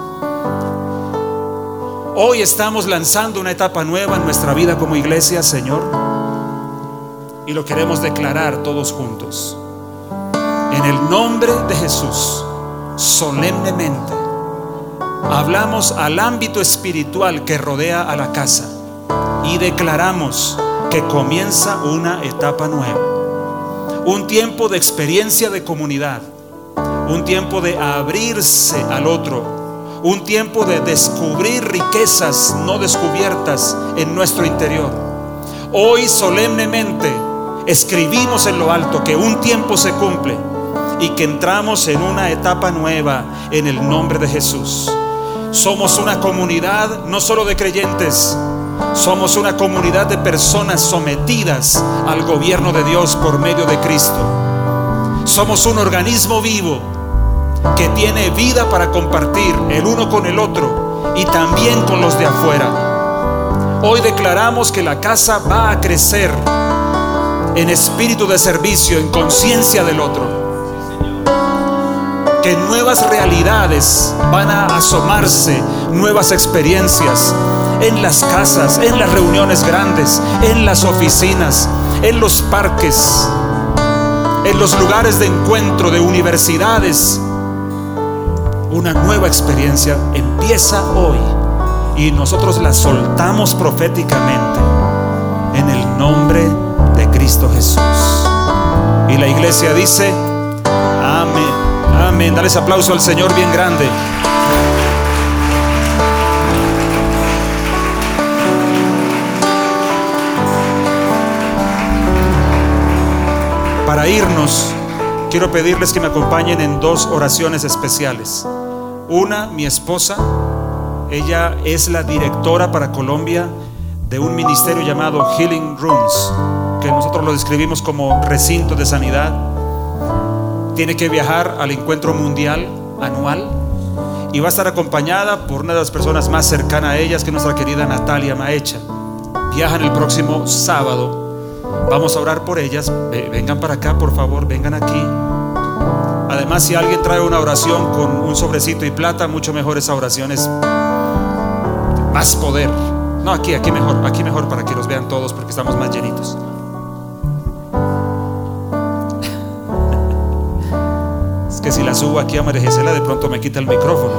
Hoy estamos lanzando una etapa nueva en nuestra vida como iglesia, Señor, y lo queremos declarar todos juntos. En el nombre de Jesús, solemnemente, hablamos al ámbito espiritual que rodea a la casa y declaramos que comienza una etapa nueva, un tiempo de experiencia de comunidad, un tiempo de abrirse al otro, un tiempo de descubrir riquezas no descubiertas en nuestro interior. Hoy solemnemente escribimos en lo alto que un tiempo se cumple y que entramos en una etapa nueva en el nombre de Jesús. Somos una comunidad no solo de creyentes, somos una comunidad de personas sometidas al gobierno de Dios por medio de Cristo. Somos un organismo vivo que tiene vida para compartir el uno con el otro y también con los de afuera. Hoy declaramos que la casa va a crecer en espíritu de servicio, en conciencia del otro, que nuevas realidades van a asomarse, nuevas experiencias en las casas, en las reuniones grandes, en las oficinas, en los parques, en los lugares de encuentro de universidades. Una nueva experiencia empieza hoy y nosotros la soltamos proféticamente en el nombre de Cristo Jesús. Y la iglesia dice amén, amén. Dale ese aplauso al Señor bien grande. Para irnos, quiero pedirles que me acompañen en dos oraciones especiales. Una, mi esposa, ella es la directora para Colombia de un ministerio llamado Healing Rooms, que nosotros lo describimos como recinto de sanidad. Tiene que viajar al encuentro mundial anual y va a estar acompañada por una de las personas más cercanas a ellas, que es nuestra querida Natalia Maecha. Viajan el próximo sábado. Vamos a orar por ellas. Vengan para acá, por favor, vengan aquí. Además, si alguien trae una oración con un sobrecito y plata, mucho mejor esa oración, es más poder. No, aquí, aquí mejor, aquí mejor para que los vean todos, porque estamos más llenitos. Es que si la subo aquí a María Gisela, de pronto me quita el micrófono.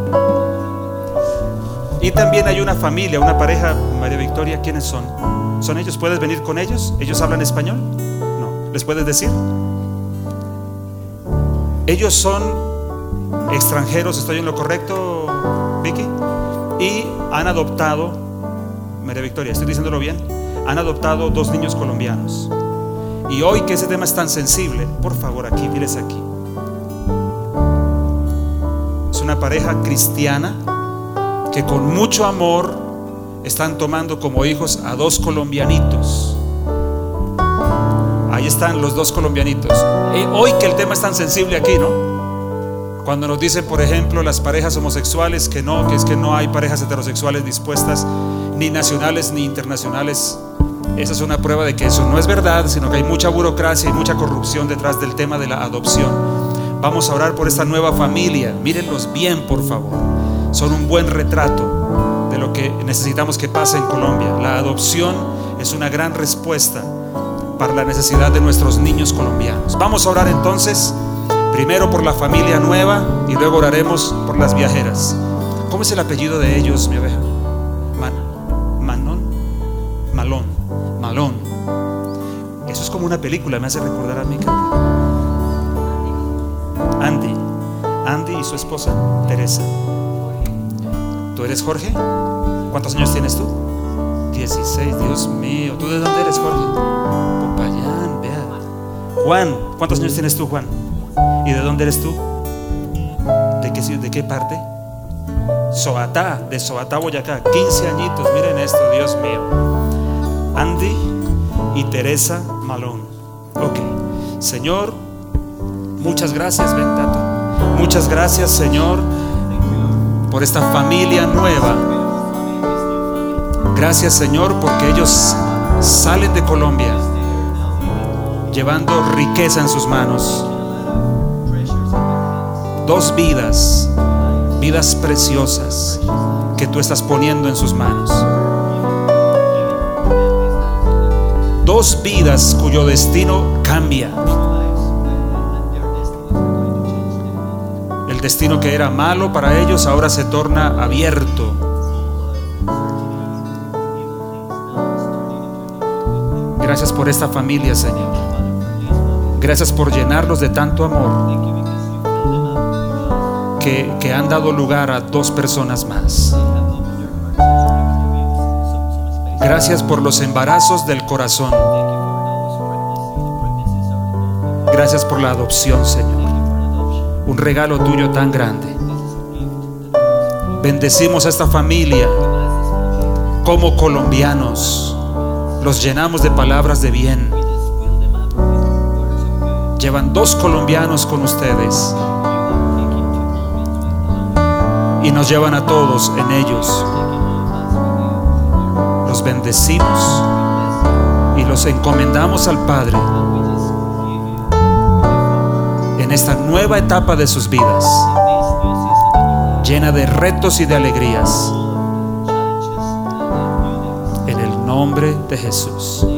Y también hay una familia, una pareja, María Victoria, ¿quiénes son? ¿Son ellos? ¿Puedes venir con ellos? ¿Ellos hablan español? No, ¿les puedes decir? Ellos son extranjeros, ¿estoy en lo correcto, Vicky? Y han adoptado, María Victoria, ¿estoy diciéndolo bien? Han adoptado dos niños colombianos. Y hoy que ese tema es tan sensible, por favor, aquí, mires aquí. Es una pareja cristiana que con mucho amor están tomando como hijos a dos colombianitos. Ahí están los dos colombianitos. Y hoy que el tema es tan sensible aquí, ¿no? Cuando nos dicen, por ejemplo, las parejas homosexuales que no, que es que no hay parejas heterosexuales dispuestas, ni nacionales ni internacionales. Esa es una prueba de que eso no es verdad, sino que hay mucha burocracia y mucha corrupción detrás del tema de la adopción. Vamos a orar por esta nueva familia. Mírenlos bien, por favor. Son un buen retrato de lo que necesitamos que pase en Colombia. La adopción es una gran respuesta para la necesidad de nuestros niños colombianos. Vamos a orar entonces, primero por la familia nueva y luego oraremos por las viajeras. ¿Cómo es el apellido de ellos, mi oveja? Man, Manon, Malón, Malón. Eso es como una película, me hace recordar a mí. Andy, Andy y su esposa Teresa. ¿Tú eres Jorge? ¿Cuántos años tienes tú? dieciséis, Dios mío. ¿Tú de dónde eres, Jorge? Popayán, vea. Juan, ¿cuántos años tienes tú, Juan? ¿Y de dónde eres tú? ¿De qué, de qué parte? Soatá, de Soatá, Boyacá, quince añitos, miren esto, Dios mío. Andy y Teresa Malón. Ok, Señor, muchas gracias, ven Tato. Muchas gracias, Señor, por esta familia nueva. Gracias, Señor, porque ellos salen de Colombia llevando riqueza en sus manos. Dos vidas, vidas preciosas que tú estás poniendo en sus manos. Dos vidas cuyo destino cambia. El destino que era malo para ellos ahora se torna abierto. Gracias por esta familia, Señor. Gracias por llenarlos de tanto amor que, que han dado lugar a dos personas más. Gracias por los embarazos del corazón. Gracias por la adopción, Señor. Un regalo tuyo tan grande. Bendecimos a esta familia como colombianos. Los llenamos de palabras de bien. Llevan dos colombianos con ustedes y nos llevan a todos en ellos. Los bendecimos y los encomendamos al Padre en esta nueva etapa de sus vidas, llena de retos y de alegrías, en el nombre de Jesús.